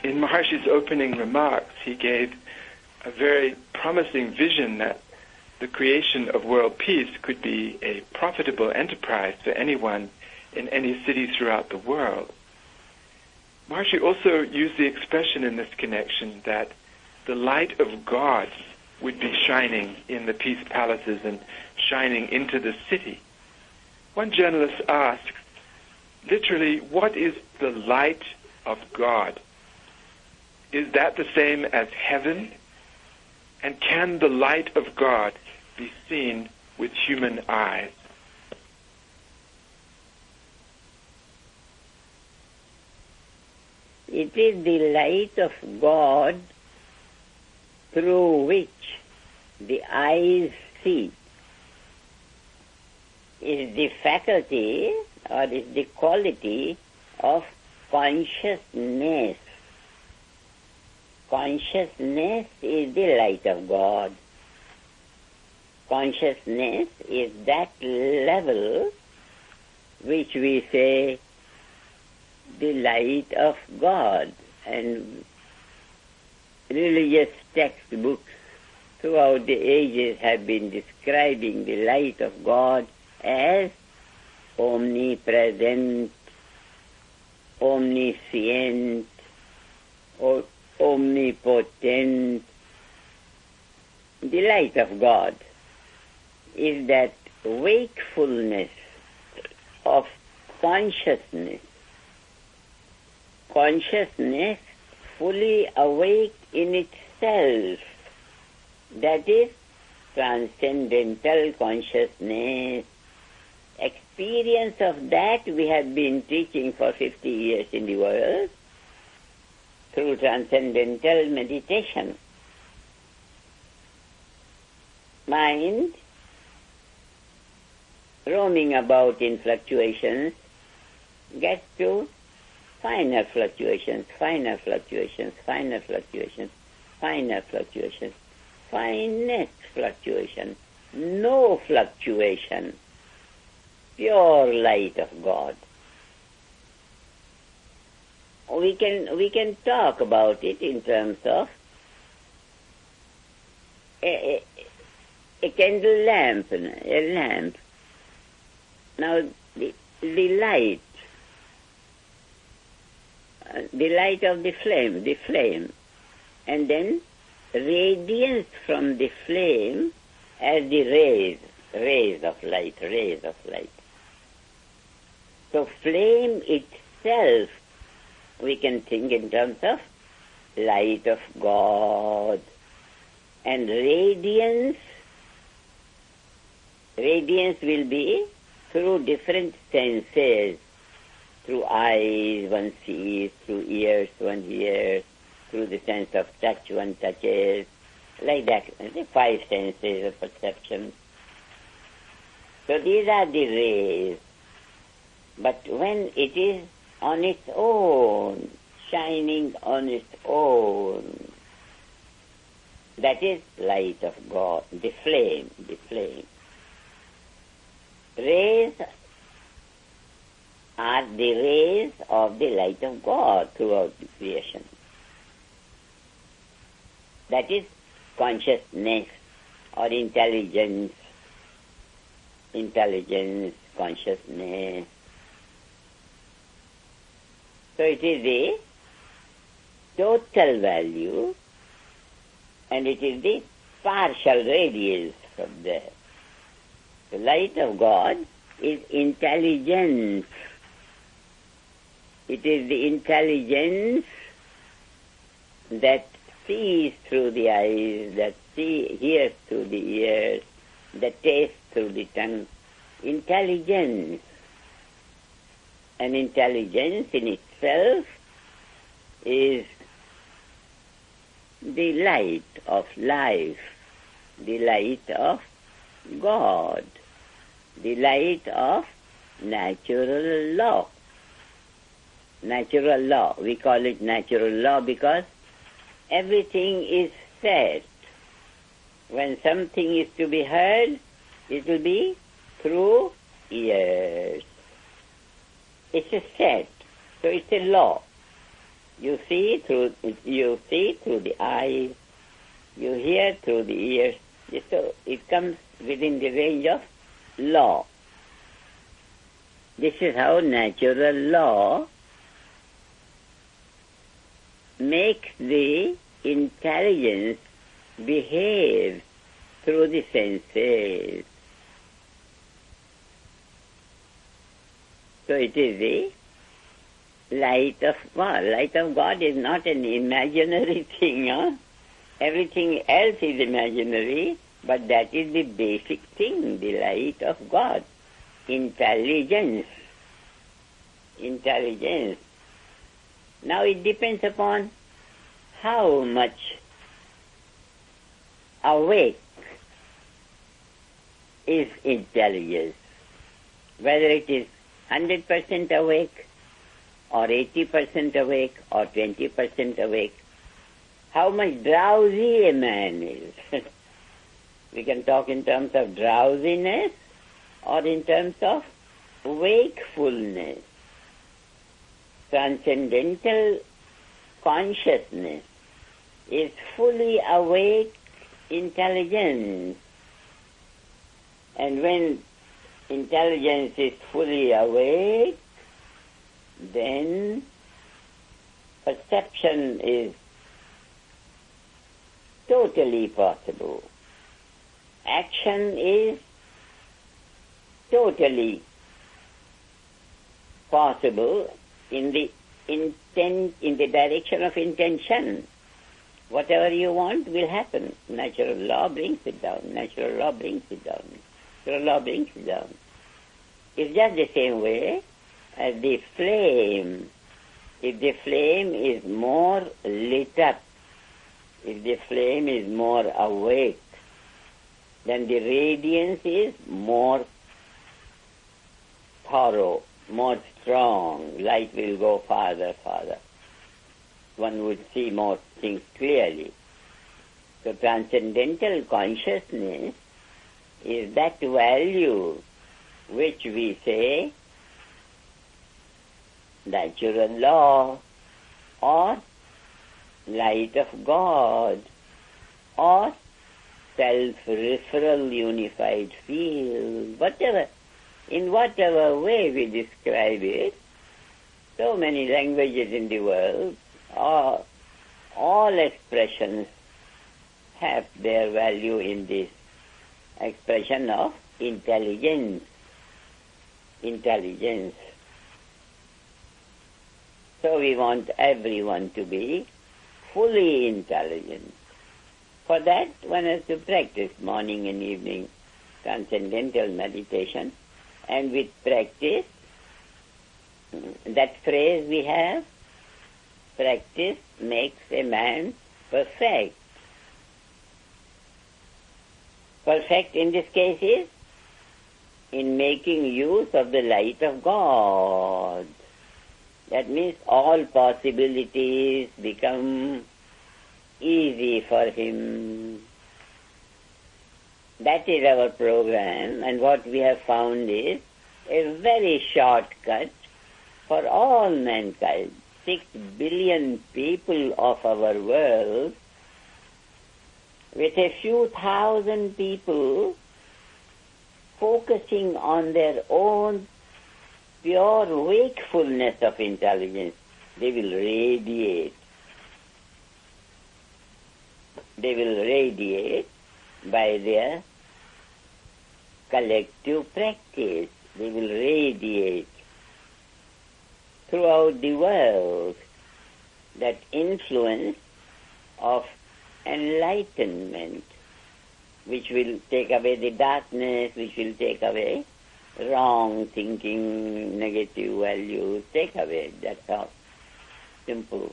In Maharshi's opening remarks, he gave a very promising vision that the creation of world peace could be a profitable enterprise for anyone in any city throughout the world. Maharshi also used the expression in this connection that the light of God would be shining in the peace palaces and shining into the city. One journalist asked, literally, what is the light of God? Is that the same as heaven? And can the light of God be seen with human eyes? It is the light of God through which the eyes see. Is the faculty or is the quality of consciousness. Consciousness is the light of God. Consciousness is that level which we say the light of God, and religious textbooks throughout the ages have been describing the light of God as omnipresent, omniscient, or omnipotent. The light of God is that wakefulness of consciousness. Consciousness fully awake in itself. That is transcendental consciousness. Experience of that we have been teaching for 50 years in the world through transcendental meditation. Mind, roaming about in fluctuations, gets to finer fluctuations, finer fluctuations, finer fluctuations, finer fluctuations, finest fluctuation, no fluctuation, pure light of God. We can talk about it in terms of a candle lamp, a lamp. Now the light of the flame, and then radiance from the flame as the rays of light. So flame itself, we can think in terms of light of God, and radiance will be through different senses. Through eyes one sees, through ears one hears, through the sense of touch one touches, like that, the five senses of perception. So these are the rays. But when it is on its own, shining on its own, that is light of God, the flame. Rays are the rays of the light of God throughout the creation. That is consciousness or intelligence, consciousness. So it is the total value and it is the partial radiance from there. The light of God is intelligence. It is the intelligence that sees through the eyes, that hears through the ears, that tastes through the tongue. Intelligence. And intelligence in itself is the light of life, the light of God, the light of natural law. Natural law. We call it natural law because everything is set. When something is to be heard, it will be through ears. It's a set. So it's a law. You see through the eyes, you hear through the ears. So it comes within the range of law. This is how natural law makes the intelligence behave through the senses. So it is the light of God. Light of God is not an imaginary thing. Huh? Everything else is imaginary, but that is the basic thing, the light of God. Intelligence. Intelligence. Now it depends upon how much awake is intelligence. Whether it is 100% awake, or 80% awake, or 20% awake. How much drowsy a man is. We can talk in terms of drowsiness or in terms of wakefulness. Transcendental consciousness is fully awake intelligence. And when intelligence is fully awake, then perception is totally possible. Action is totally possible in the intent, in the direction of intention. Whatever you want will happen. Natural law brings it down. Natural law brings it down. Natural law brings it down. It's just the same way as the flame. If the flame is more lit up, if the flame is more awake, then the radiance is more thorough, more strong. Light will go farther, farther. One would see more things clearly. So transcendental consciousness is that value which we say natural law or light of God or self-referral unified field, whatever, in whatever way we describe it. So many languages in the world, all expressions have their value in this expression of intelligence. Intelligence. So we want everyone to be fully intelligent. For that, one has to practice morning and evening transcendental meditation. And with practice, that phrase we have, practice makes a man perfect. Perfect in this case is in making use of the light of God. That means all possibilities become easy for him. That is our program, and what we have found is a very shortcut for all mankind. 6 billion people of our world, with a few thousand people focusing on their own pure wakefulness of intelligence, they will radiate. They will radiate by their collective practice. They will radiate throughout the world that influence of enlightenment, which will take away the darkness, which will take away wrong thinking, negative values, take away. That's all. Simple.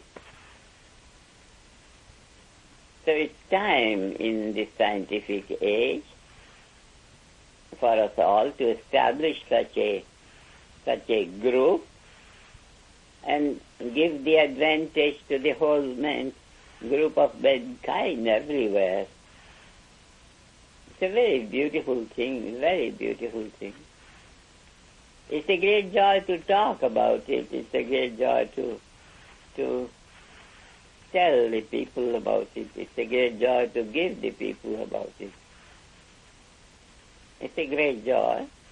So it's time in this scientific age for us all to establish such a group and give the advantage to the whole group of mankind everywhere. It's a very beautiful thing, very beautiful thing. It's a great joy to talk about it. It's a great joy to tell the people about it. It's a great joy to give the people about it. It's a great joy.